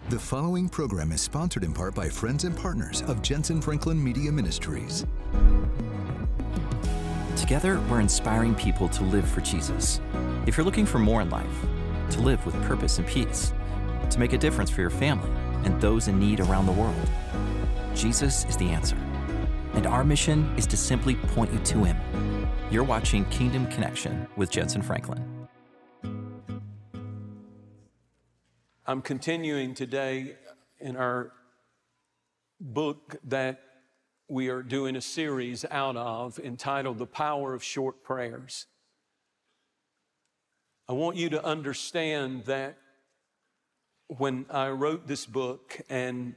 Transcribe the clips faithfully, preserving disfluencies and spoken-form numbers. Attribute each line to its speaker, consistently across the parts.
Speaker 1: The following program is sponsored in part by friends and partners of Jensen Franklin Media Ministries.
Speaker 2: Together, we're inspiring people to live for Jesus. If you're looking for more in life, to live with purpose and peace, to make a difference for your family and those in need around the world, Jesus is the answer. And our mission is to simply point you to Him. You're watching Kingdom Connection with Jensen Franklin.
Speaker 3: I'm continuing today in our book that we are doing a series out of entitled The Power of Short Prayers. I want you to understand that when I wrote this book and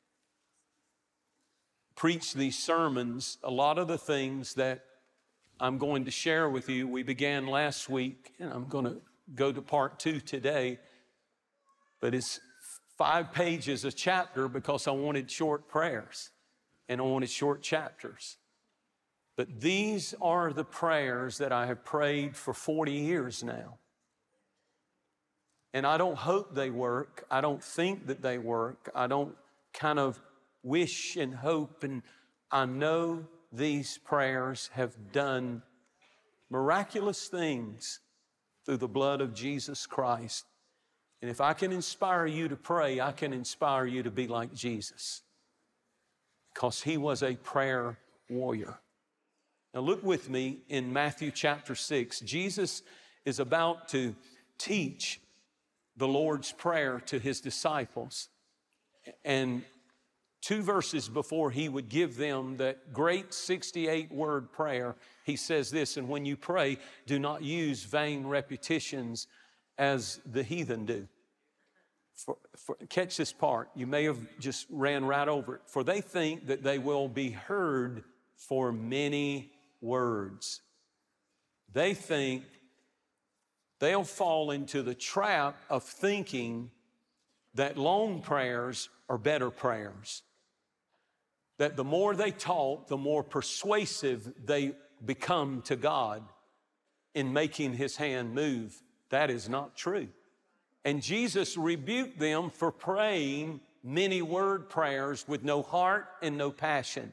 Speaker 3: preached these sermons, a lot of the things that I'm going to share with you, we began last week, and I'm going to go to part two today. But it's five pages a chapter because I wanted short prayers and I wanted short chapters. But these are the prayers that I have prayed for forty years now. And I don't hope they work. I don't think that they work. I don't kind of wish and hope. And I know these prayers have done miraculous things through the blood of Jesus Christ. And if I can inspire you to pray, I can inspire you to be like Jesus, because He was a prayer warrior. Now look with me in Matthew chapter six. Jesus is about to teach the Lord's Prayer to His disciples. And two verses before He would give them that great sixty-eight word prayer, He says this, "And when you pray, do not use vain repetitions as the heathen do." For, for, catch this part. You may have just ran right over it. "For they think that they will be heard for many words." They think they'll fall into the trap of thinking that long prayers are better prayers. That the more they talk, the more persuasive they become to God in making His hand move. That is not true. And Jesus rebuked them for praying many word prayers with no heart and no passion.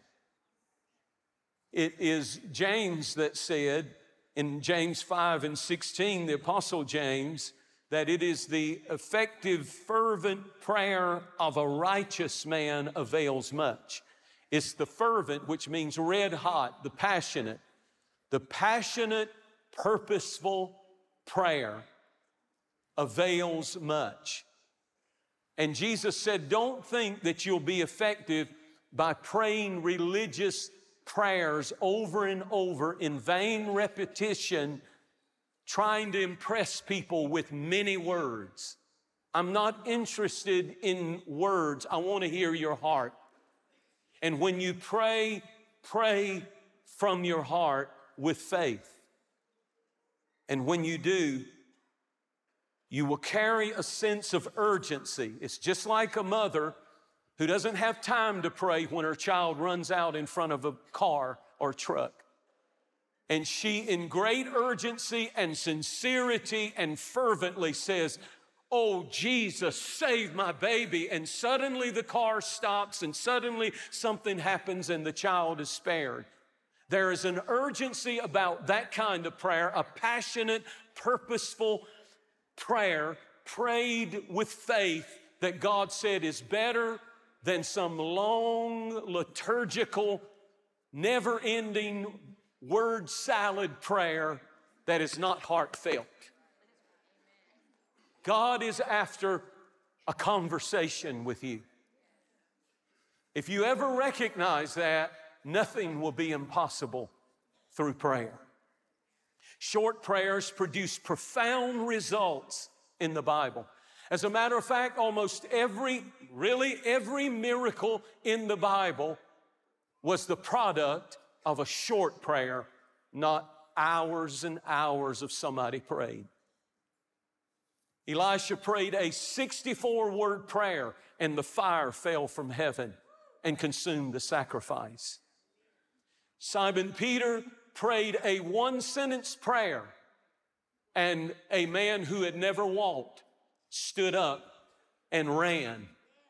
Speaker 3: It is James that said in James five and sixteen, the Apostle James, that it is the effective, fervent prayer of a righteous man avails much. It's the fervent, which means red hot, the passionate, the passionate, purposeful prayer avails much. And Jesus said, don't think that you'll be effective by praying religious prayers over and over in vain repetition, trying to impress people with many words. I'm not interested in words. I want to hear your heart. And when you pray, pray from your heart with faith. And when you do, you will carry a sense of urgency. It's just like a mother who doesn't have time to pray when her child runs out in front of a car or truck. And she, in great urgency and sincerity and fervently says, "Oh, Jesus, save my baby." And suddenly the car stops and suddenly something happens and the child is spared. There is an urgency about that kind of prayer, a passionate, purposeful prayer prayed with faith that God said is better than some long, liturgical, never-ending word salad prayer that is not heartfelt. God is after a conversation with you. If you ever recognize that, nothing will be impossible through prayer. Short prayers produce profound results in the Bible. As a matter of fact, almost every, really every miracle in the Bible was the product of a short prayer, not hours and hours of somebody praying. Elisha prayed a sixty-four word prayer and the fire fell from heaven and consumed the sacrifice. Simon Peter prayed a one-sentence prayer, and a man who had never walked stood up and ran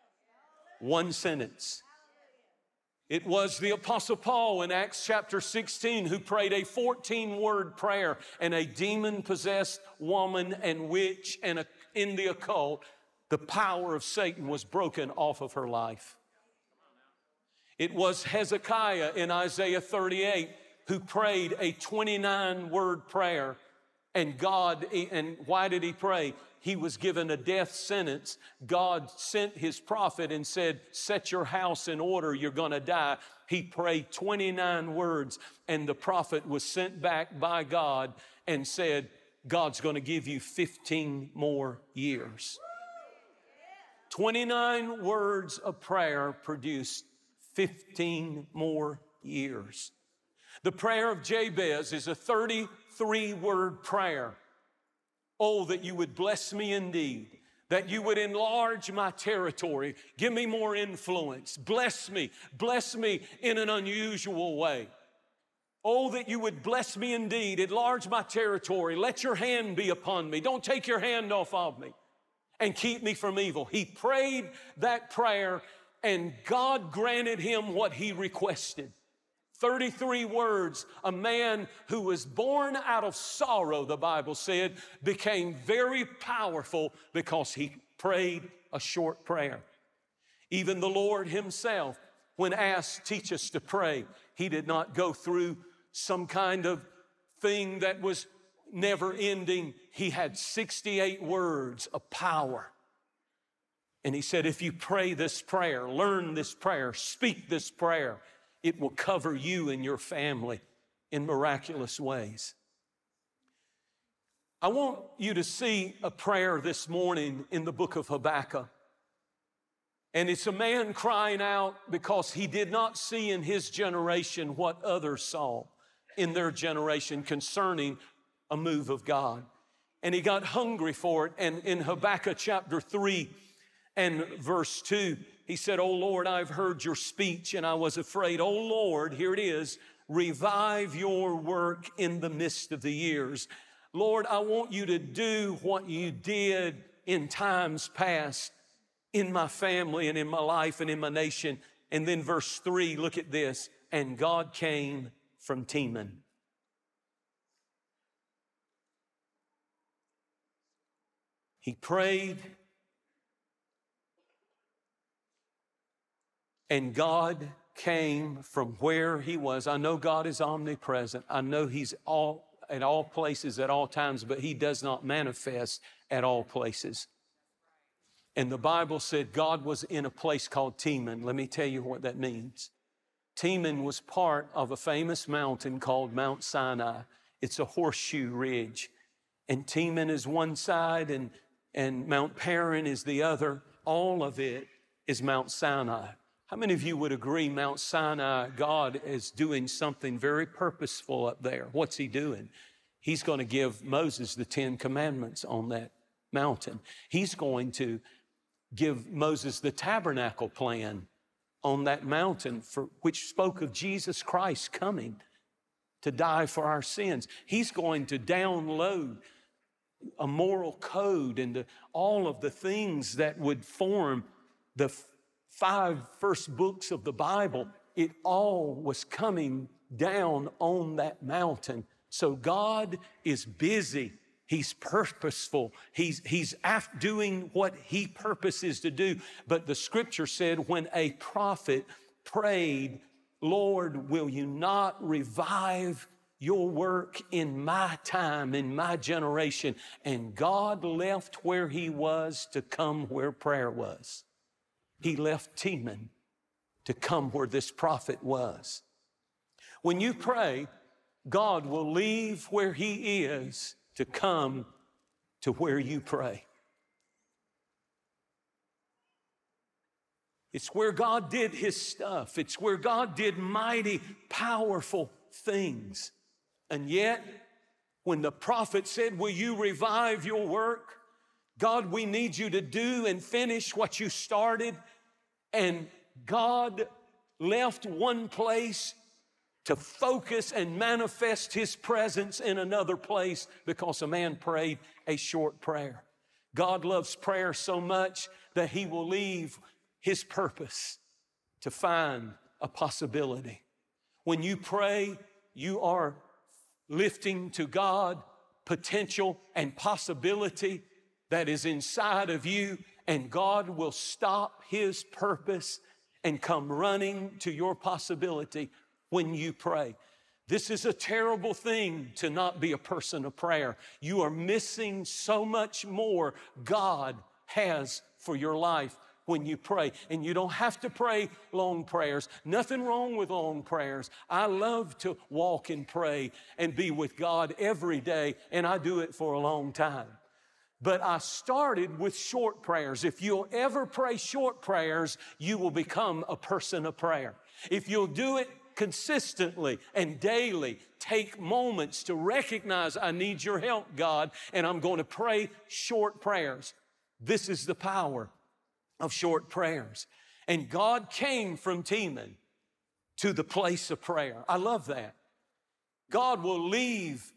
Speaker 3: One sentence. It was the Apostle Paul in Acts chapter sixteen who prayed a fourteen-word prayer, and a demon-possessed woman and witch and a, in the occult, the power of Satan was broken off of her life. It was Hezekiah in Isaiah thirty-eight who prayed a twenty-nine-word prayer, and God, and why did he pray? He was given a death sentence. God sent his prophet and said, set your house in order, you're gonna die. He prayed twenty-nine words, and the prophet was sent back by God and said, God's gonna give you fifteen more years. twenty-nine words of prayer produced fifteen more years. The prayer of Jabez is a thirty-three-word prayer. Oh, that you would bless me indeed, that you would enlarge my territory, give me more influence, bless me, bless me in an unusual way. Oh, that you would bless me indeed, enlarge my territory, let your hand be upon me, don't take your hand off of me, and keep me from evil. He prayed that prayer, and God granted him what he requested. thirty-three words. A man who was born out of sorrow, the Bible said, became very powerful because he prayed a short prayer. Even the Lord himself, when asked, teach us to pray, he did not go through some kind of thing that was never ending. He had sixty-eight words of power. And he said, if you pray this prayer, learn this prayer, speak this prayer, it will cover you and your family in miraculous ways. I want you to see a prayer this morning in the book of Habakkuk. And it's a man crying out because he did not see in his generation what others saw in their generation concerning a move of God. And he got hungry for it. And in Habakkuk chapter three and verse two, he said, oh Lord, I've heard your speech and I was afraid. Oh Lord, here it is, revive your work in the midst of the years. Lord, I want you to do what you did in times past in my family and in my life and in my nation. And then verse three, look at this. And God came from Teman. He prayed, and God came from where he was. I know God is omnipresent. I know he's all at all places at all times, but he does not manifest at all places. And the Bible said God was in a place called Teman. Let me tell you what that means. Teman was part of a famous mountain called Mount Sinai. It's a horseshoe ridge. And Teman is one side and, and Mount Paran is the other. All of it is Mount Sinai. How many of you would agree Mount Sinai, God is doing something very purposeful up there? What's he doing? He's going to give Moses the Ten Commandments on that mountain. He's going to give Moses the tabernacle plan on that mountain, for which spoke of Jesus Christ coming to die for our sins. He's going to download a moral code into all of the things that would form the five first books of the Bible. It all was coming down on that mountain. So God is busy. He's purposeful. He's, he's after doing what he purposes to do. But the scripture said when a prophet prayed, Lord, will you not revive your work in my time, in my generation? And God left where he was to come where prayer was. He left Teman to come where this prophet was. When you pray, God will leave where he is to come to where you pray. It's where God did his stuff. It's where God did mighty, powerful things. And yet, when the prophet said, will you revive your work? God, we need you to do and finish what you started. And God left one place to focus and manifest his presence in another place because a man prayed a short prayer. God loves prayer so much that he will leave His purpose to find a possibility. When you pray, you are lifting to God potential and possibility that is inside of you, and God will stop His purpose and come running to your possibility when you pray. This is a terrible thing to not be a person of prayer. You are missing so much more God has for your life when you pray. And you don't have to pray long prayers. Nothing wrong with long prayers. I love to walk and pray and be with God every day, and I do it for a long time. But I started with short prayers. If you'll ever pray short prayers, you will become a person of prayer. If you'll do it consistently and daily, take moments to recognize, I need your help, God, and I'm going to pray short prayers. This is the power of short prayers. And God came from Teman to the place of prayer. I love that. God will leave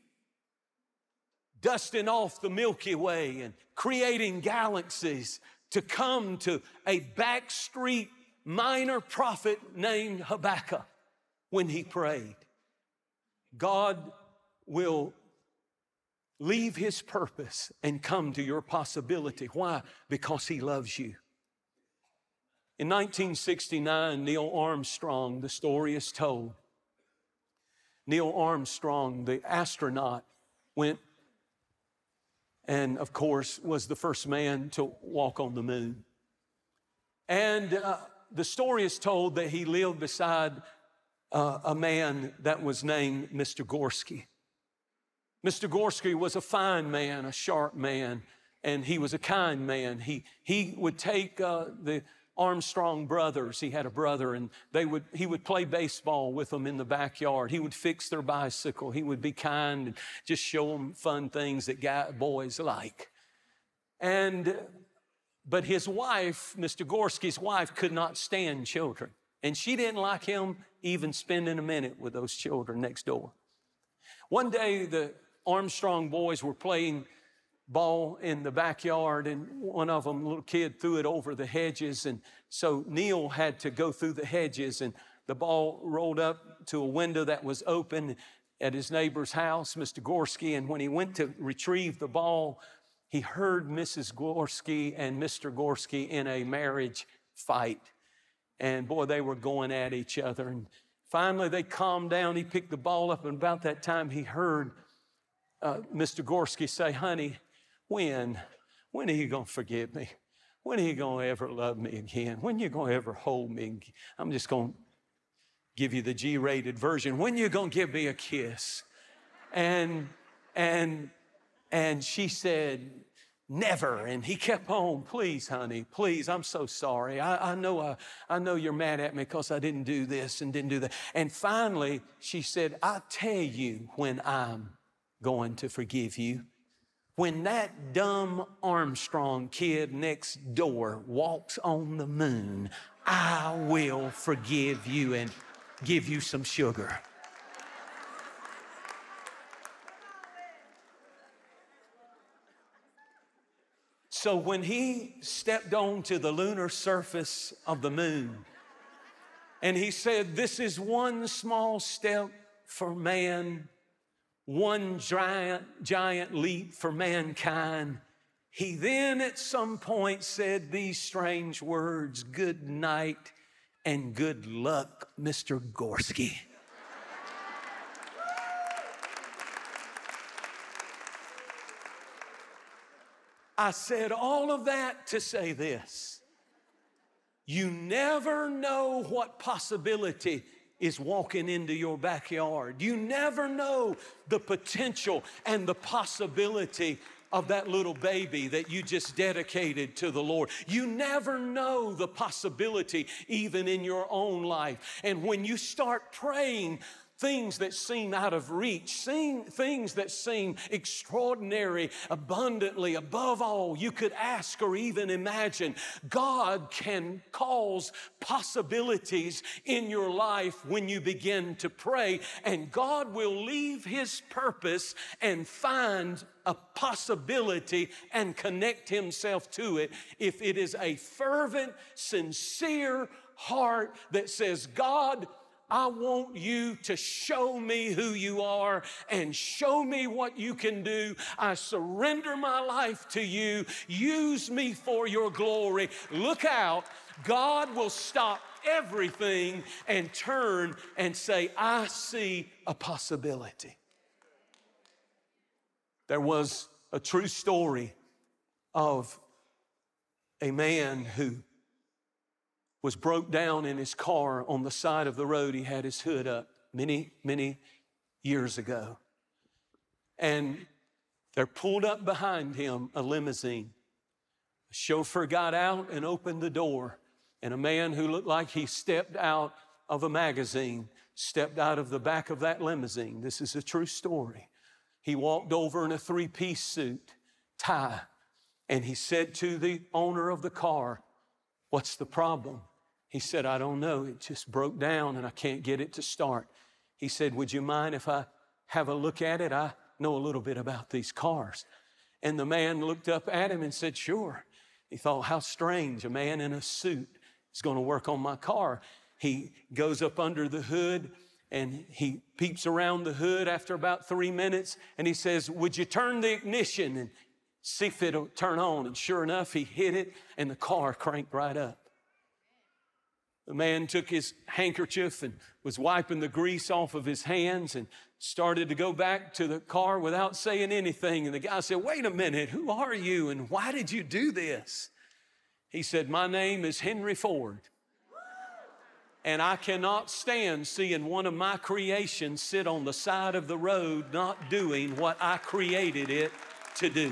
Speaker 3: dusting off the Milky Way and creating galaxies to come to a backstreet minor prophet named Habakkuk when he prayed. God will leave His purpose and come to your possibility. Why? Because He loves you. In nineteen sixty-nine, Neil Armstrong, the story is told. Neil Armstrong, the astronaut, went and, of course, was the first man to walk on the moon. And uh, the story is told that he lived beside uh, a man that was named Mister Gorski. Mister Gorski was a fine man, a sharp man, and he was a kind man. He, he would take uh, the Armstrong brothers. He had a brother, and they would he would play baseball with them in the backyard. He would fix their bicycle. He would be kind and just show them fun things that guy, boys like. And but his wife, Mister Gorski's wife, could not stand children, and she didn't like him even spending a minute with those children next door. One day, the Armstrong boys were playing ball in the backyard, and one of them, a little kid, threw it over the hedges, and so Neil had to go through the hedges, and the ball rolled up to a window that was open at his neighbor's house, Mister Gorski, and when he went to retrieve the ball, he heard Missus Gorski and Mister Gorski in a marriage fight, and boy, they were going at each other, and finally they calmed down. He picked the ball up, and about that time he heard uh, Mister Gorski say, "Honey, When? When are you going to forgive me? When are you going to ever love me again? When are you going to ever hold me? I'm just going to give you the G-rated version. When are you going to give me a kiss?" And, and, and she said, "Never." And he kept on, "Please, honey, please, I'm so sorry. I, I know I, I know you're mad at me because I didn't do this and didn't do that." And finally, she said, "I'll tell you when I'm going to forgive you. When that dumb Armstrong kid next door walks on the moon, I will forgive you and give you some sugar." So when he stepped onto the lunar surface of the moon, and he said, "This is one small step for man, one giant, giant leap for mankind," he then at some point said these strange words, "Good night and good luck, Mister Gorski." I said all of that to say this: you never know what possibility is walking into your backyard. You never know the potential and the possibility of that little baby that you just dedicated to the Lord. You never know the possibility even in your own life. And when you start praying things that seem out of reach, seeing things that seem extraordinary, abundantly above all you could ask or even imagine. God can cause possibilities in your life when you begin to pray, and God will leave His purpose and find a possibility and connect Himself to it if it is a fervent, sincere heart that says, God, I want you to show me who you are and show me what you can do. I surrender my life to you. Use me for your glory. Look out. God will stop everything and turn and say, I see a possibility. There was a true story of a man who was broke down in his car on the side of the road. He had his hood up many, many years ago. And there pulled up behind him a limousine. The chauffeur got out and opened the door, and a man who looked like he stepped out of a magazine stepped out of the back of that limousine. This is a true story. He walked over in a three-piece suit, tie, and he said to the owner of the car, what's the problem? He said, I don't know. It just broke down and I can't get it to start. He said, would you mind if I have a look at it? I know a little bit about these cars. And the man looked up at him and said, sure. He thought, how strange, a man in a suit is going to work on my car. He goes up under the hood and he peeps around the hood after about three minutes and he says, would you turn the ignition and see if it'll turn on? And sure enough, he hit it and the car cranked right up. The man took his handkerchief and was wiping the grease off of his hands and started to go back to the car without saying anything. And the guy said, wait a minute, who are you and why did you do this? He said, my name is Henry Ford. And I cannot stand seeing one of my creations sit on the side of the road not doing what I created it to do.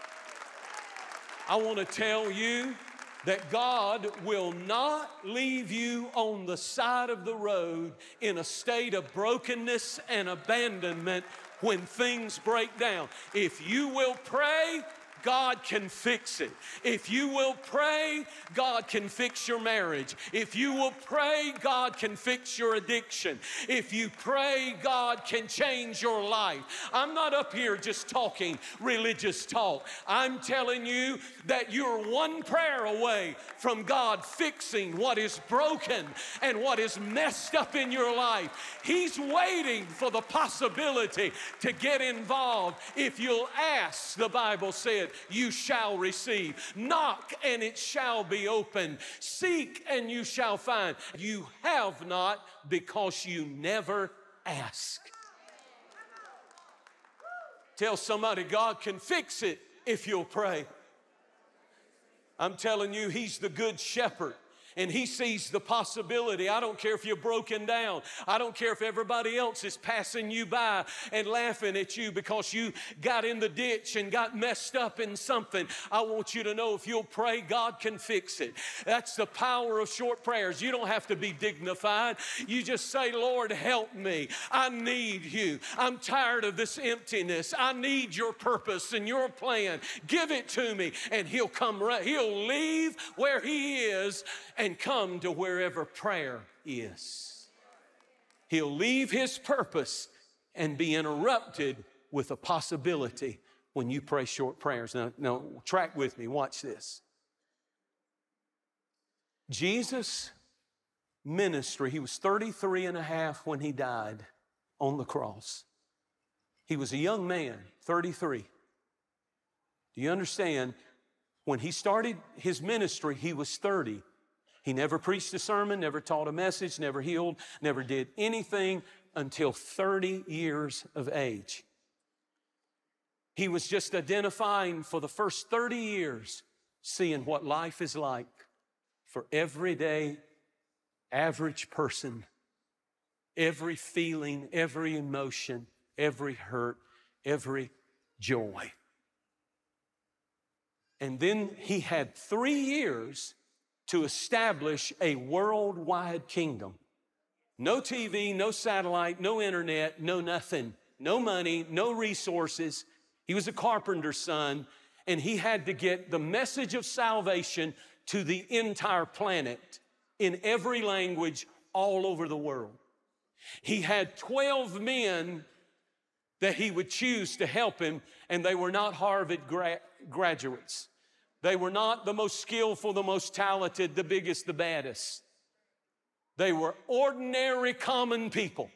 Speaker 3: I want to tell you that God will not leave you on the side of the road in a state of brokenness and abandonment when things break down. If you will pray, God can fix it. If you will pray, God can fix your marriage. If you will pray, God can fix your addiction. If you pray, God can change your life. I'm not up here just talking religious talk. I'm telling you that you're one prayer away from God fixing what is broken and what is messed up in your life. He's waiting for the possibility to get involved. If you'll ask, the Bible said, you shall receive. Knock and it shall be opened. Seek and you shall find. You have not because you never ask. Tell somebody God can fix it if you'll pray. I'm telling you, He's the good shepherd. And He sees the possibility. I don't care if you're broken down. I don't care if everybody else is passing you by and laughing at you because you got in the ditch and got messed up in something. I want you to know if you'll pray, God can fix it. That's the power of short prayers. You don't have to be dignified. You just say, Lord, help me. I need you. I'm tired of this emptiness. I need your purpose and your plan. Give it to me. And He'll come right. He'll leave where He is and come to wherever prayer is. He'll leave His purpose and be interrupted with a possibility when you pray short prayers. Now, now track with me. Watch this. Jesus' ministry, He was thirty-three and a half when He died on the cross. He was a young man, thirty-three. Do you understand? When He started His ministry, He was thirty. He never preached a sermon, never taught a message, never healed, never did anything until thirty years of age. He was just identifying for the first thirty years, seeing what life is like for everyday, average person. Every feeling, every emotion, every hurt, every joy. And then He had three years to establish a worldwide kingdom. No T V, no satellite, no internet, no nothing, no money, no resources. He was a carpenter's son, and he had to get the message of salvation to the entire planet in every language all over the world. He had twelve men that he would choose to help him, and they were not Harvard gra- graduates. They were not the most skillful, the most talented, the biggest, the baddest. They were ordinary, common people.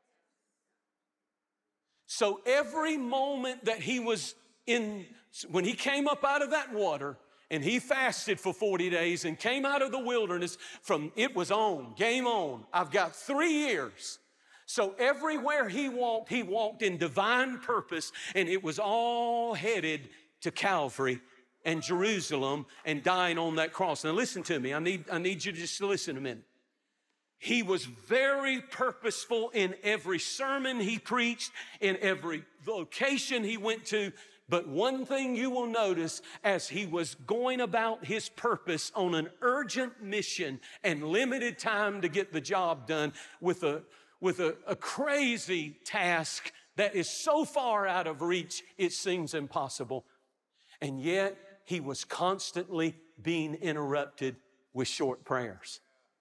Speaker 3: So every moment that he was in, when he came up out of that water and he fasted for forty days and came out of the wilderness, from it was on, game on. I've got three years. So everywhere he walked, he walked in divine purpose, and it was all headed to Calvary and Jerusalem and dying on that cross. Now listen to me. I need, I need you to just listen a minute. He was very purposeful in every sermon he preached, in every location he went to. But one thing you will notice as he was going about his purpose on an urgent mission and limited time to get the job done with a, with a, a crazy task that is so far out of reach, it seems impossible. And yet he was constantly being interrupted with short prayers.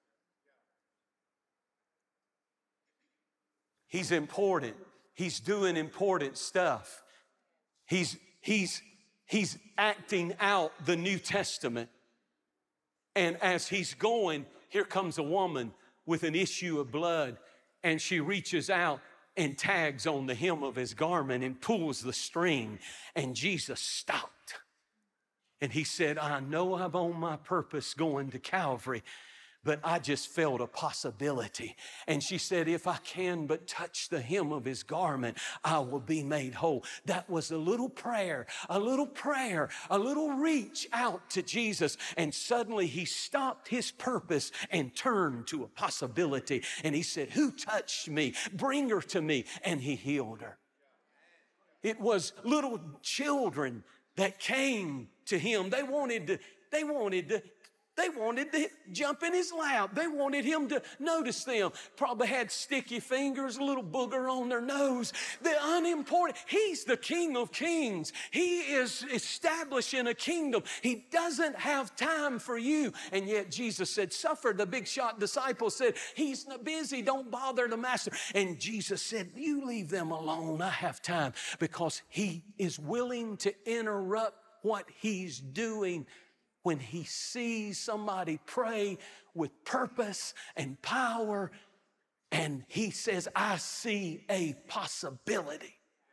Speaker 3: He's important. He's doing important stuff. He's, he's, he's acting out the New Testament. And as he's going, here comes a woman with an issue of blood, and she reaches out and tags on the hem of his garment and pulls the string, and Jesus stopped. And he said, I know I'm on my purpose going to Calvary, but I just felt a possibility. And she said, if I can but touch the hem of his garment, I will be made whole. That was a little prayer, a little prayer, a little reach out to Jesus. And suddenly he stopped his purpose and turned to a possibility. And he said, who touched me? Bring her to me. And he healed her. It was little children that came to him. They wanted to, they wanted to, They wanted to jump in his lap. They wanted him to notice them. Probably had sticky fingers, a little booger on their nose. The unimportant. He's the King of Kings. He is establishing a kingdom. He doesn't have time for you. And yet Jesus said, suffer. The big shot disciple said, he's busy. Don't bother the master. And Jesus said, you leave them alone. I have time. Because he is willing to interrupt what he's doing when he sees somebody pray with purpose and power, and he says, I see a possibility.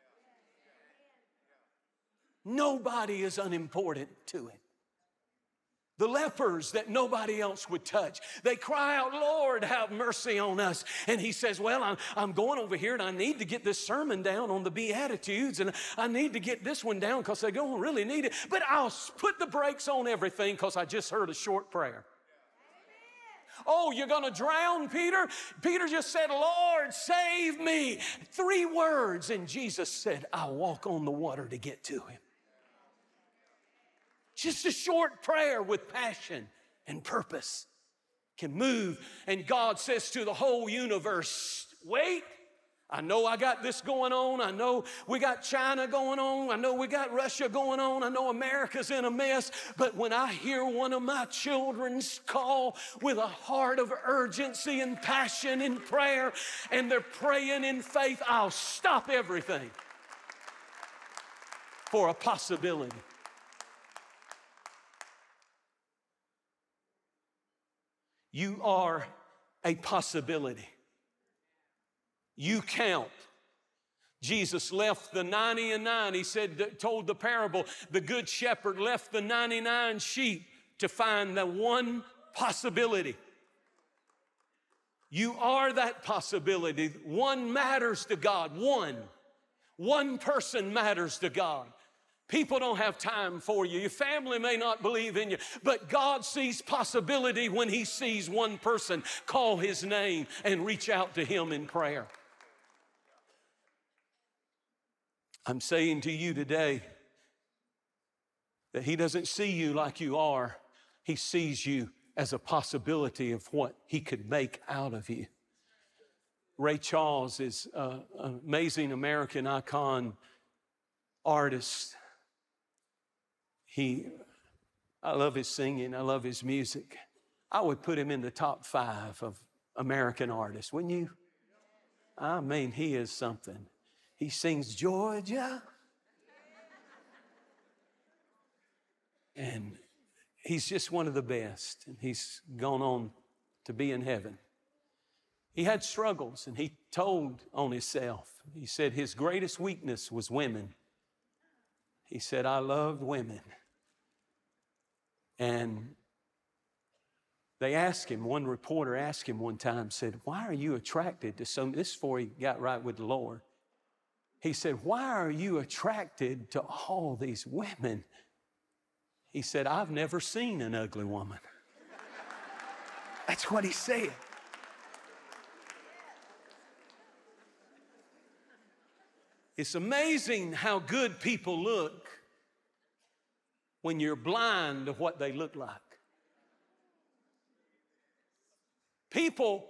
Speaker 3: Nobody is unimportant to him. The lepers that nobody else would touch, they cry out, Lord, have mercy on us. And he says, well, I'm, I'm going over here and I need to get this sermon down on the Beatitudes, and I need to get this one down because they don't really need it. But I'll put the brakes on everything because I just heard a short prayer. Oh, you're going to drown, Peter? Peter just said, Lord, save me. Three words. And Jesus said, I'll walk on the water to get to him. Just a short prayer with passion and purpose can move. And God says to the whole universe, wait, I know I got this going on. I know we got China going on. I know we got Russia going on. I know America's in a mess. But when I hear one of my children's call with a heart of urgency and passion in prayer, and they're praying in faith, I'll stop everything for a possibility. You are a possibility. You count. Jesus left the ninety and nine. He said, told the parable, the good shepherd left the ninety-nine sheep to find the one possibility. You are that possibility. One matters to God. One. One person matters to God. People don't have time for you. Your family may not believe in you, but God sees possibility when he sees one person call his name and reach out to him in prayer. I'm saying to you today that he doesn't see you like you are. He sees you as a possibility of what he could make out of you. Ray Charles is an amazing American icon artist. He, I love his singing. I love his music. I would put him in the top five of American artists, wouldn't you? I mean, he is something. He sings Georgia. And he's just one of the best. And he's gone on to be in heaven. He had struggles, and he told on himself. He said his greatest weakness was women. He said, I loved women. And they asked him, one reporter asked him one time, said, why are you attracted to so, this is before he got right with the Lord. He said, why are you attracted to all these women? He said, I've never seen an ugly woman. That's what he said. It's amazing how good people look when you're blind to what they look like. People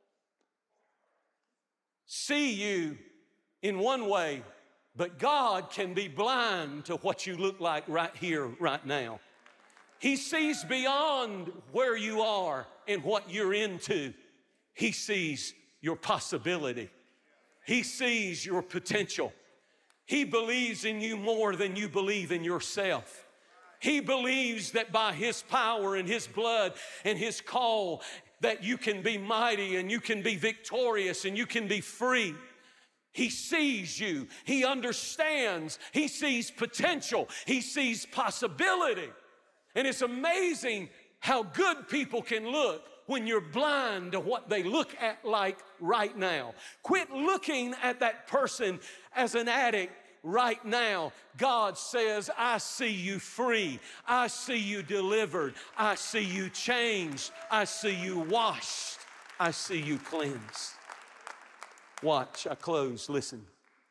Speaker 3: see you in one way, but God can be blind to what you look like right here, right now. He sees beyond where you are and what you're into. He sees your possibility. He sees your potential. He believes in you more than you believe in yourself. He believes that by His power and His blood and His call that you can be mighty and you can be victorious and you can be free. He sees you. He understands. He sees potential. He sees possibility. And it's amazing how good people can look when you're blind to what they look at like right now. Quit looking at that person as an addict right now. God says, I see you free. I see you delivered. I see you changed. I see you washed. I see you cleansed. Watch, I close, listen.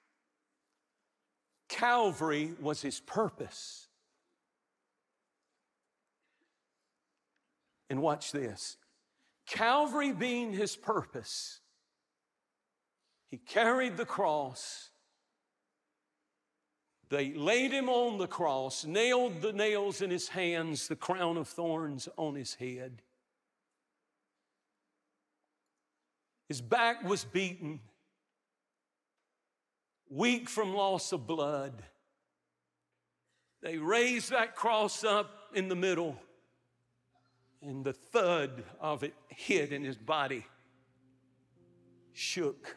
Speaker 3: Calvary was His purpose. And watch this. Calvary being His purpose, He carried the cross. They laid Him on the cross, nailed the nails in His hands, the crown of thorns on His head. His back was beaten, weak from loss of blood. They raised that cross up in the middle, and the thud of it hit in His body, shook.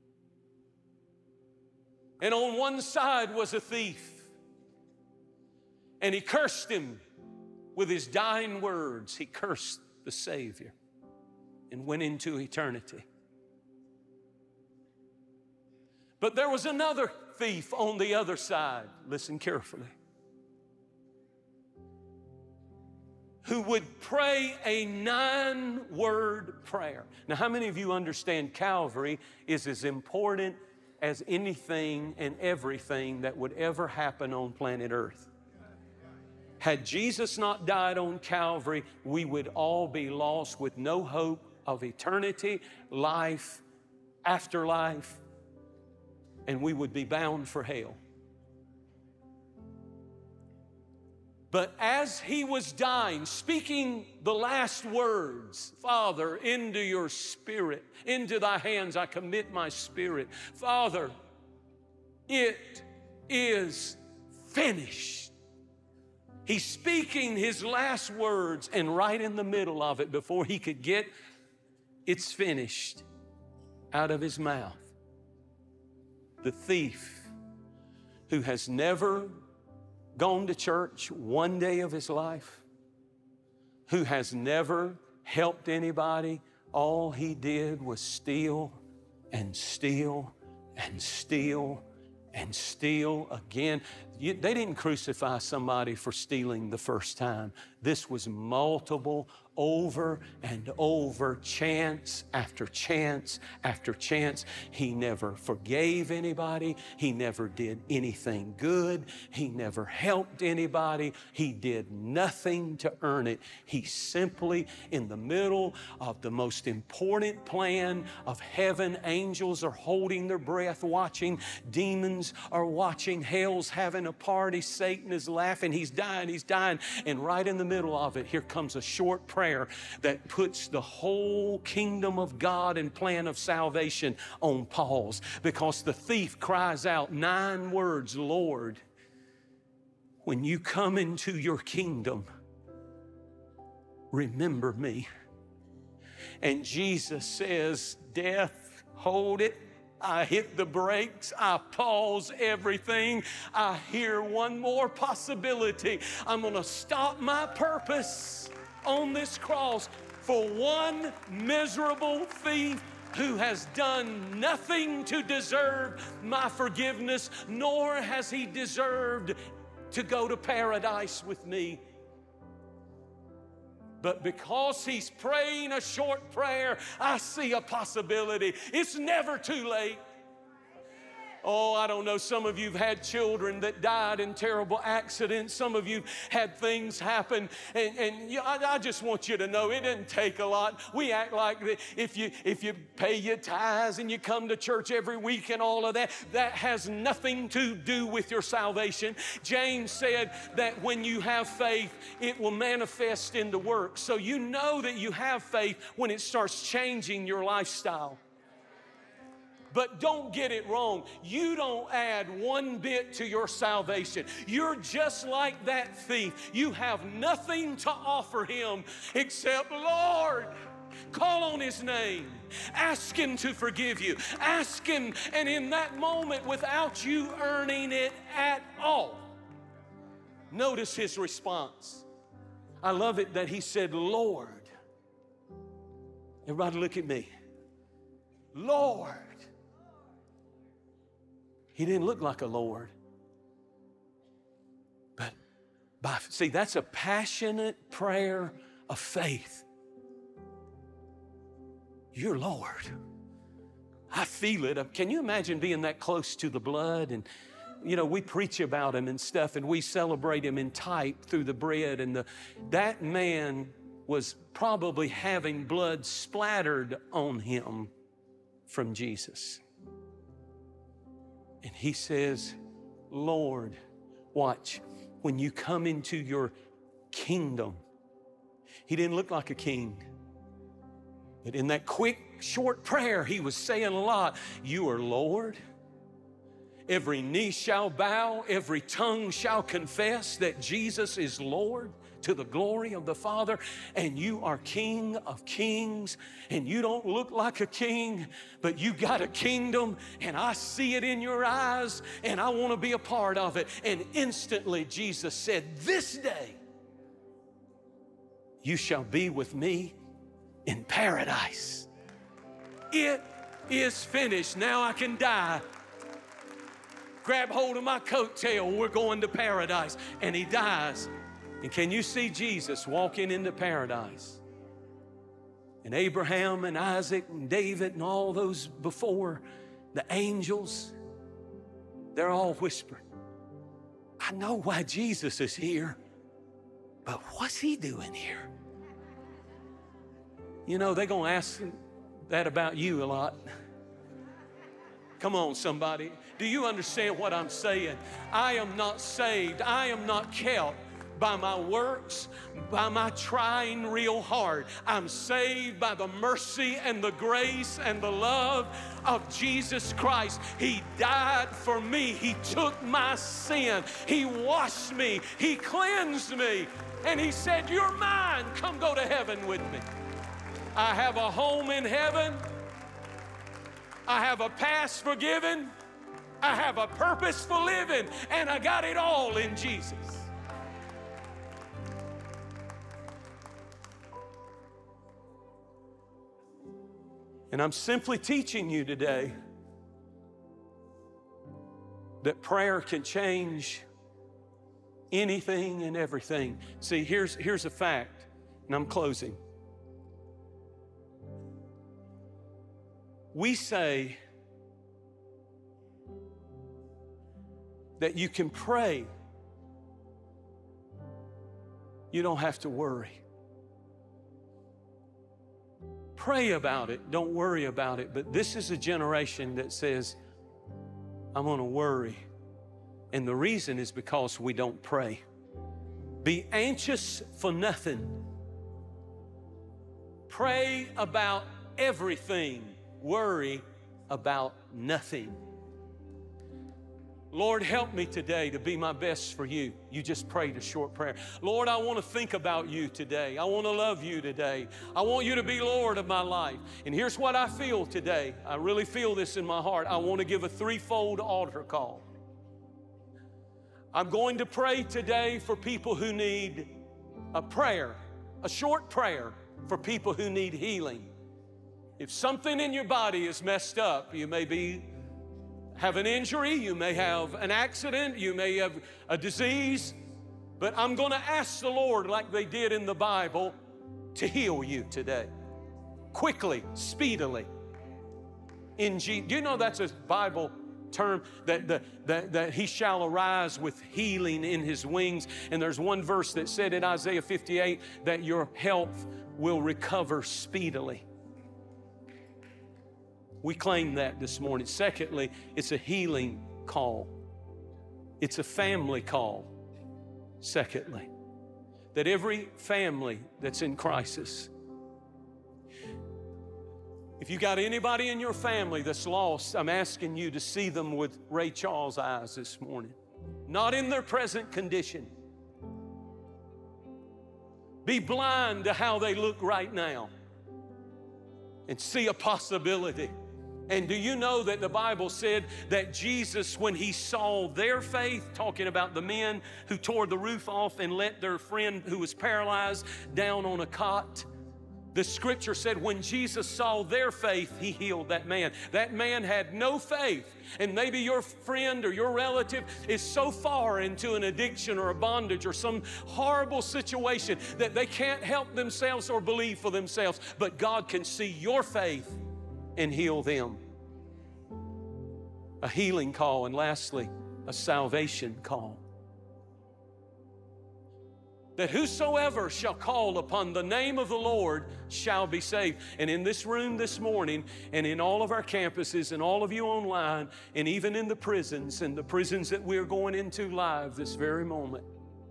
Speaker 3: And on one side was a thief, and he cursed him with his dying words. He cursed the Savior and went into eternity. But there was another thief on the other side. Listen carefully. Who would pray a nine-word prayer. Now, how many of you understand Calvary is as important as anything and everything that would ever happen on planet Earth? Had Jesus not died on Calvary, we would all be lost with no hope of eternity, life, afterlife, and we would be bound for hell. But as He was dying, speaking the last words, Father, into your spirit, into thy hands I commit my spirit. Father, it is finished. He's speaking His last words, and right in the middle of it, before He could get it's finished out of His mouth, the thief who has never gone to church one day of his life, who has never helped anybody, all he did was steal and steal and steal and steal again. you, they didn't crucify somebody for stealing the first time. This was multiple, over and over, chance after chance after chance. He never forgave anybody. He never did anything good. He never helped anybody. He did nothing to earn it. He simply, in the middle of the most important plan of heaven, angels are holding their breath, watching, demons are watching, hell's having a party, Satan is laughing, he's dying, he's dying, and right in the middle of it, here comes a short prayer that puts the whole kingdom of God and plan of salvation on pause, because the thief cries out nine words, Lord, when you come into your kingdom, remember me. And Jesus says, death, hold it. I hit the brakes. I pause everything. I hear one more possibility. I'm going to stop my purpose on this cross for one miserable thief who has done nothing to deserve my forgiveness, nor has he deserved to go to paradise with me. But because he's praying a short prayer, I see a possibility. It's never too late. Oh, I don't know, some of you've had children that died in terrible accidents. Some of you've had things happen. And, and you, I, I just want you to know it didn't take a lot. We act like that if you, if you pay your tithes and you come to church every week and all of that, that has nothing to do with your salvation. James said that when you have faith, it will manifest into works. So you know that you have faith when it starts changing your lifestyle. But don't get it wrong. You don't add one bit to your salvation. You're just like that thief. You have nothing to offer him except, Lord, call on his name. Ask him to forgive you. Ask him, and in that moment, without you earning it at all, notice his response. I love it that he said, Lord. Everybody look at me. Lord. He didn't look like a Lord. But, by, see, that's a passionate prayer of faith. You're Lord. I feel it. Can you imagine being that close to the blood? And, you know, we preach about him and stuff, and we celebrate him in type through the bread. And the, that man was probably having blood splattered on him from Jesus. And he says, Lord, watch, when you come into your kingdom. He didn't look like a king. But in that quick, short prayer, he was saying a lot. You are Lord. Every knee shall bow, every tongue shall confess that Jesus is Lord, to the glory of the Father, and you are King of kings, and you don't look like a king, but you got a kingdom, and I see it in your eyes, and I want to be a part of it. And instantly Jesus said, this day you shall be with me in paradise. It is finished. Now I can die. Grab hold of my coattail. We're going to paradise. And he dies. And can you see Jesus walking into paradise? And Abraham and Isaac and David and all those before, the angels, they're all whispering, I know why Jesus is here, but what's he doing here? You know, they're going to ask that about you a lot. Come on, somebody. Do you understand what I'm saying? I am not saved. I am not kept by my works, by my trying real hard. I'm saved by the mercy and the grace and the love of Jesus Christ. He died for me. He took my sin. He washed me. He cleansed me. And he said, you're mine. Come go to heaven with me. I have a home in heaven. I have a past forgiven. I have a purpose for living. And I got it all in Jesus. And I'm simply teaching you today that prayer can change anything and everything. See, here's, here's a fact, and I'm closing. We say that you can pray. You don't have to worry. Pray about it. Don't worry about it. But this is a generation that says, I'm going to worry. And the reason is because we don't pray. Be anxious for nothing. Pray about everything. Worry about nothing. Lord, help me today to be my best for you. You just prayed a short prayer. Lord, I want to think about you today. I want to love you today. I want you to be Lord of my life. And here's what I feel today. I really feel this in my heart. I want to give a threefold altar call. I'm going to pray today for people who need a prayer, a short prayer for people who need healing. If something in your body is messed up, you may be have an injury, you may have an accident, you may have a disease, but I'm going to ask the Lord, like they did in the Bible, to heal you today. Quickly, speedily. In G- Do you know that's a Bible term, that, that, that, that he shall arise with healing in his wings? And there's one verse that said in Isaiah fifty-eight that your health will recover speedily. We claim that this morning. Secondly, it's a healing call. It's a family call. Secondly, that every family that's in crisis, if you got anybody in your family that's lost, I'm asking you to see them with Ray Charles' eyes this morning. Not in their present condition. Be blind to how they look right now and see a possibility. And do you know that the Bible said that Jesus, when he saw their faith, talking about the men who tore the roof off and let their friend who was paralyzed down on a cot, the scripture said when Jesus saw their faith, he healed that man. That man had no faith. And maybe your friend or your relative is so far into an addiction or a bondage or some horrible situation that they can't help themselves or believe for themselves. But God can see your faith and heal them. A healing call. And lastly, a salvation call. That whosoever shall call upon the name of the Lord shall be saved. And in this room this morning, and in all of our campuses, and all of you online, and even in the prisons, and the prisons that we're going into live this very moment,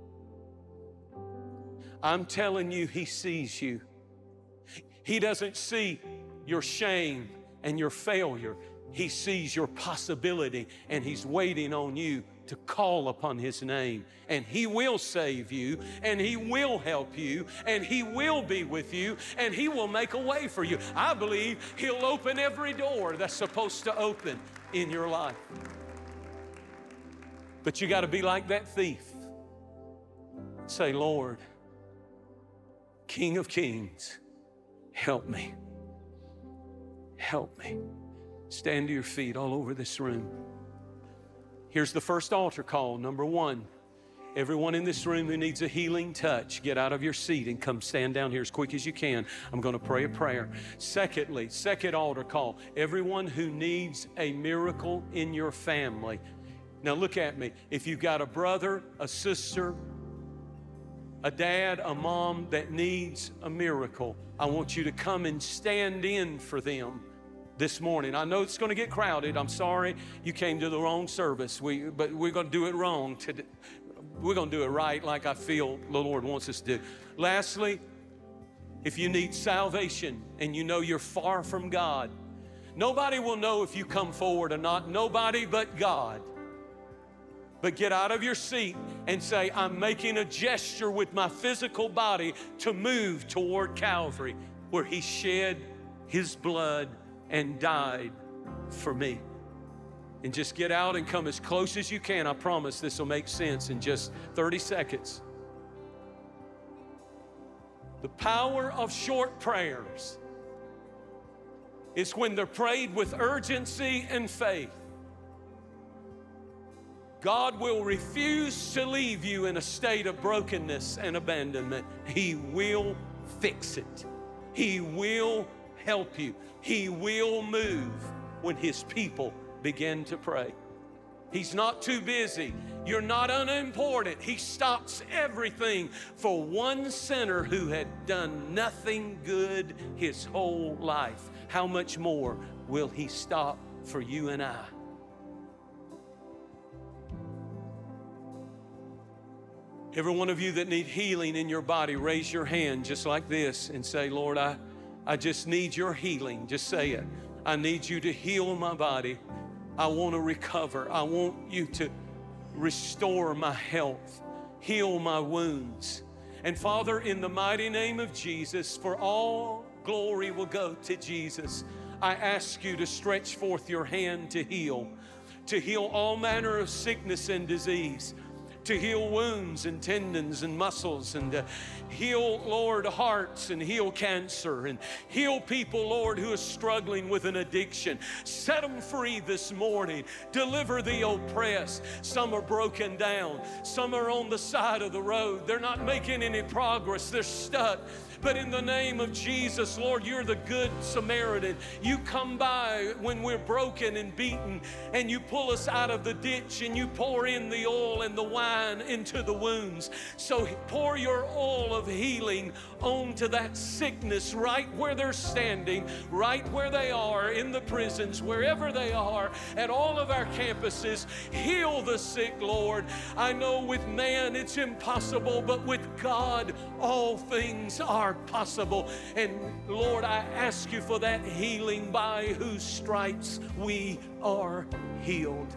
Speaker 3: I'm telling you, he sees you. He doesn't see your shame and your failure. He sees your possibility, and he's waiting on you to call upon his name. And he will save you, and he will help you, and he will be with you, and he will make a way for you. I believe he'll open every door that's supposed to open in your life. But you got to be like that thief. Say, Lord, King of Kings, help me. Help me. Stand to your feet all over this room. Here's the first altar call. Number one, everyone in this room who needs a healing touch, get out of your seat and come stand down here as quick as you can. I'm going to pray a prayer. Secondly, second altar call, everyone who needs a miracle in your family. Now look at me. If you've got a brother, a sister, a dad, a mom that needs a miracle, I want you to come and stand in for them this morning. I know it's going to get crowded. I'm sorry you came to the wrong service. We, but we're going to do it wrong today. We're going to do it right like I feel the Lord wants us to do. Lastly, if you need salvation and you know you're far from God, nobody will know if you come forward or not. Nobody but God. But get out of your seat and say, I'm making a gesture with my physical body to move toward Calvary, where he shed his blood and died for me. And just get out and come as close as you can. I promise this will make sense in just thirty seconds. The power of short prayers is when they're prayed with urgency and faith. God will refuse to leave you in a state of brokenness and abandonment. He will fix it. He will help you. He will move when His people begin to pray. He's not too busy. You're not unimportant. He stops everything for one sinner who had done nothing good his whole life. How much more will He stop for you and I? Every one of you that need healing in your body, raise your hand just like this and say, Lord, I, I just need your healing. Just say it. I need you to heal my body. I want to recover. I want you to restore my health, heal my wounds. And Father, in the mighty name of Jesus, for all glory will go to Jesus, I ask you to stretch forth your hand to heal, to heal all manner of sickness and disease, to heal wounds and tendons and muscles, and to heal, Lord, hearts, and heal cancer, and heal people, Lord, who are struggling with an addiction. Set them free this morning. Deliver the oppressed. Some are broken down. Some are on the side of the road. They're not making any progress. They're stuck. But in the name of Jesus, Lord, you're the good Samaritan. You come by when we're broken and beaten, and you pull us out of the ditch, and you pour in the oil and the wine into the wounds. So pour your oil of healing onto that sickness right where they're standing, right where they are, in the prisons, wherever they are, at all of our campuses. Heal the sick, Lord. I know with man it's impossible, but with God all things are possible. And Lord, I ask you for that healing, by whose stripes we are healed.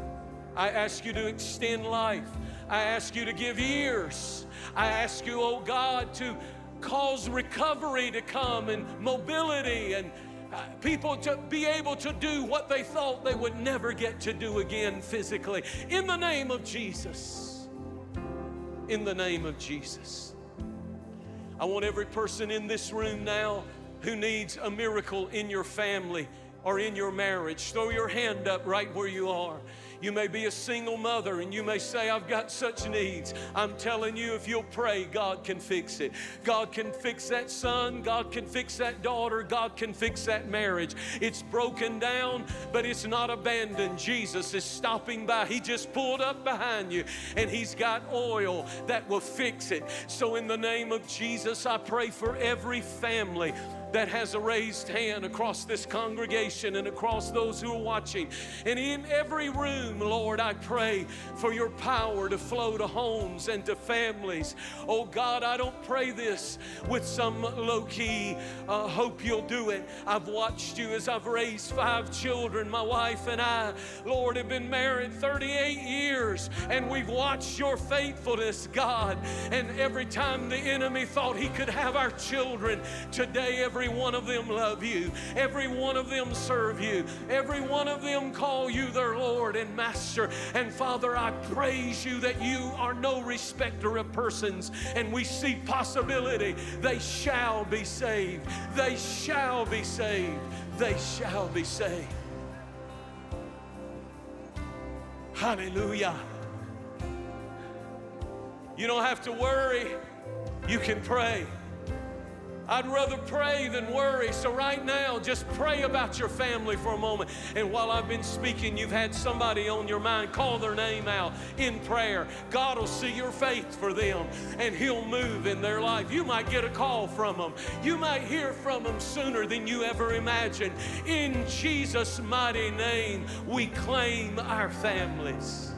Speaker 3: I ask you to extend life. I ask you to give years. I ask you, oh God, to cause recovery to come, and mobility, and uh, people to be able to do what they thought they would never get to do again physically. In the name of Jesus. In the name of Jesus. I want every person in this room now who needs a miracle in your family or in your marriage, throw your hand up right where you are. You may be a single mother and you may say, I've got such needs. I'm telling you, if you'll pray, God can fix it. God can fix that son. God can fix that daughter. God can fix that marriage. It's broken down, but it's not abandoned. Jesus is stopping by. He just pulled up behind you, and He's got oil that will fix it. So in the name of Jesus, I pray for every family that has a raised hand across this congregation and across those who are watching. And in every room, Lord, I pray for your power to flow to homes and to families. Oh God, I don't pray this with some low-key uh, hope you'll do it. I've watched you as I've raised five children. My wife and I, Lord, have been married thirty-eight years, and we've watched your faithfulness, God. And every time the enemy thought he could have our children, today every Every one of them love you. Every one of them serve you. Every one of them call you their Lord and Master. And Father, I praise you that you are no respecter of persons. And we see possibility. They shall be saved. They shall be saved. They shall be saved. Hallelujah. You don't have to worry. You can pray. I'd rather pray than worry. So right now, just pray about your family for a moment. And while I've been speaking, you've had somebody on your mind. Call their name out in prayer. God will see your faith for them, and He'll move in their life. You might get a call from them. You might hear from them sooner than you ever imagined. In Jesus' mighty name, we claim our families.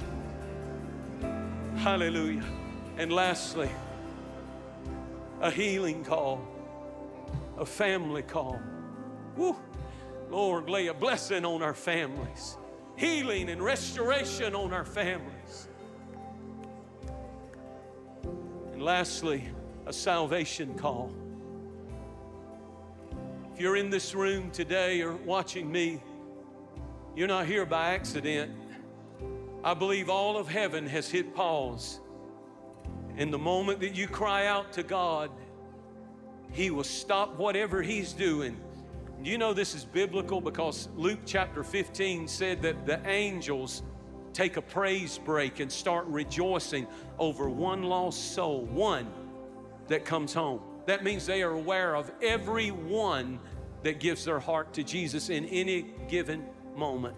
Speaker 3: Hallelujah. And lastly, a healing call, a family call. Woo. Lord, lay a blessing on our families, healing and restoration on our families. And lastly, a salvation call. If you're in this room today or watching me, you're not here by accident. I believe all of heaven has hit pause. In the moment that you cry out to God, He will stop whatever He's doing. You know this is biblical because Luke chapter fifteen said that the angels take a praise break and start rejoicing over one lost soul, one that comes home. That means they are aware of every one that gives their heart to Jesus in any given moment.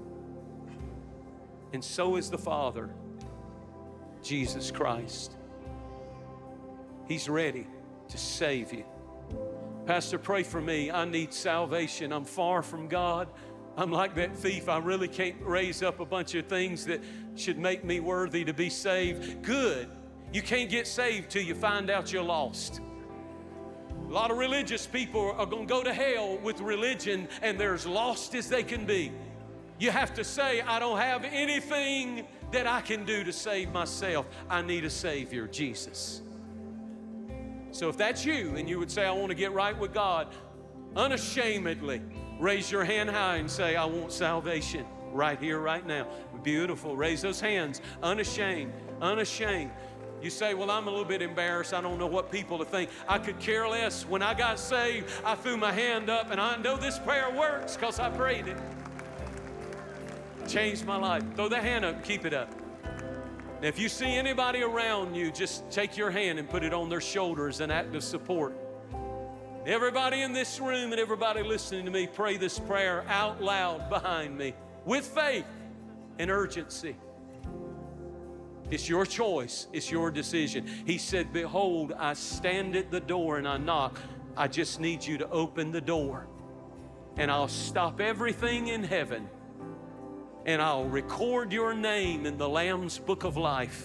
Speaker 3: And so is the Father, Jesus Christ. He's ready to save you. Pastor, pray for me. I need salvation. I'm far from God. I'm like that thief. I really can't raise up a bunch of things that should make me worthy to be saved. Good. You can't get saved till you find out you're lost. A lot of religious people are going to go to hell with religion, and they're as lost as they can be. You have to say, I don't have anything that I can do to save myself. I need a Savior, Jesus. So if that's you, and you would say, I want to get right with God, unashamedly raise your hand high and say, I want salvation right here, right now. Beautiful. Raise those hands, unashamed, unashamed. You say, well, I'm a little bit embarrassed. I don't know what people to think. I could care less. When I got saved, I threw my hand up, and I know this prayer works because I prayed it. Changed my life. Throw that hand up and keep it up. Now, if you see anybody around you, just take your hand and put it on their shoulders in act of support. Everybody in this room and everybody listening to me, pray this prayer out loud behind me with faith and urgency. It's your choice. It's your decision. He said, behold, I stand at the door and I knock. I just need you to open the door, and I'll stop everything in heaven, and I'll record your name in the Lamb's Book of Life,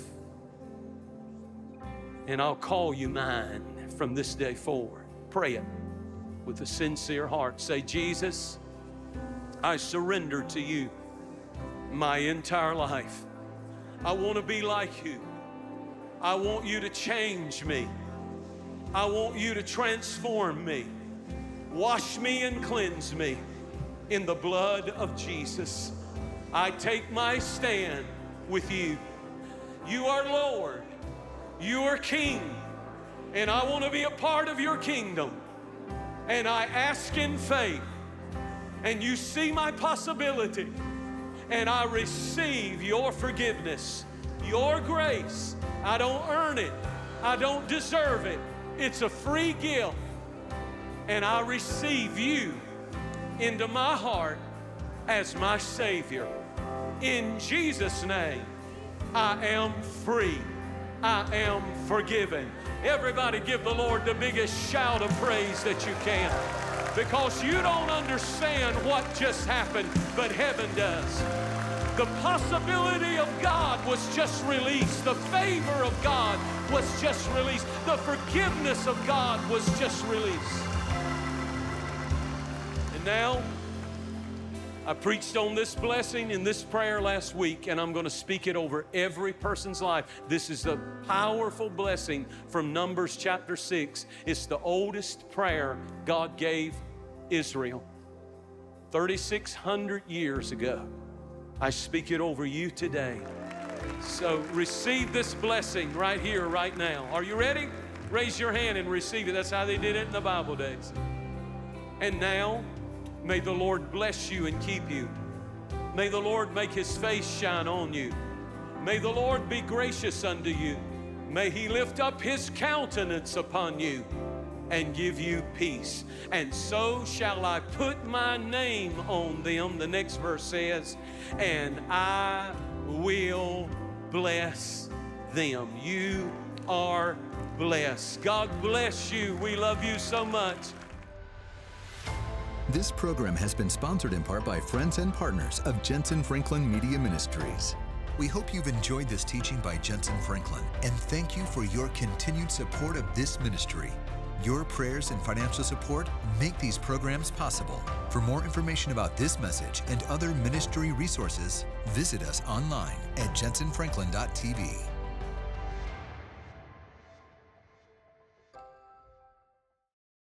Speaker 3: and I'll call you mine from this day forward. Pray it with a sincere heart. Say, Jesus, I surrender to you my entire life. I want to be like you. I want you to change me. I want you to transform me. Wash me and cleanse me in the blood of Jesus. I take my stand with you. You are Lord. You are King. And I want to be a part of your kingdom. And I ask in faith. And you see my possibility. And I receive your forgiveness, your grace. I don't earn it. I don't deserve it. It's a free gift. And I receive you into my heart as my Savior. In Jesus' name, I am free. I am forgiven. Everybody give the Lord the biggest shout of praise that you can. Because you don't understand what just happened, but heaven does. The possibility of God was just released. The favor of God was just released. The forgiveness of God was just released. And now, I preached on this blessing in this prayer last week, and I'm going to speak it over every person's life. This is a powerful blessing from Numbers chapter six. It's the oldest prayer God gave Israel thirty-six hundred years ago. I speak it over you today. So receive this blessing right here, right now. Are you ready? Raise your hand and receive it. That's how they did it in the Bible days. And now, may the Lord bless you and keep you. May the Lord make his face shine on you. May the Lord be gracious unto you. May he lift up his countenance upon you and give you peace. And so shall I put my name on them, the next verse says, and I will bless them. You are blessed. God bless you. We love you so much.
Speaker 1: This program has been sponsored in part by friends and partners of Jensen Franklin Media Ministries. We hope you've enjoyed this teaching by Jensen Franklin, and thank you for your continued support of this ministry. Your prayers and financial support make these programs possible. For more information about this message and other ministry resources, visit us online at jensen franklin dot t v.